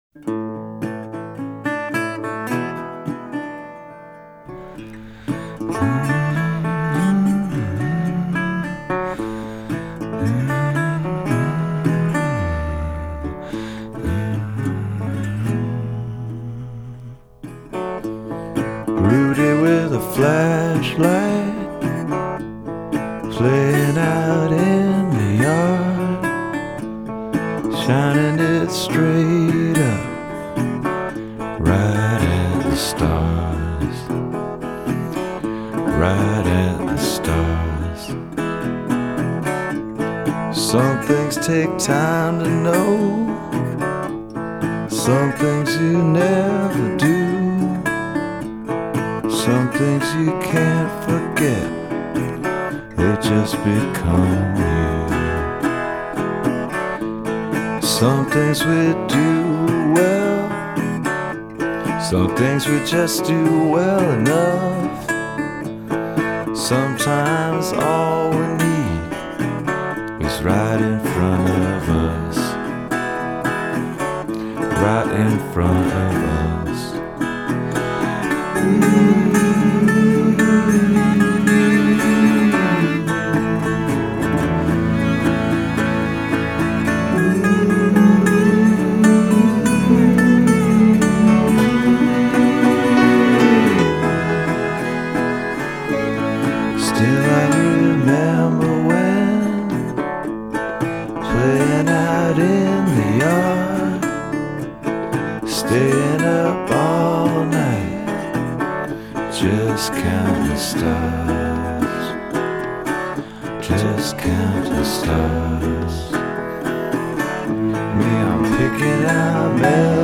Rudy with a flashlight, playing out in the yard, shining it straight up, right at the stars, right at the stars. Some things take time to know, some things you never do. Some things you can't forget, they just become you. Some things we do well, some things we just do well enough. Sometimes all we need is right in front of us, right in front of us. Still I remember when playing out in the yard, staying up all night, just counting stars, just counting stars. Me, I'm picking out melodies,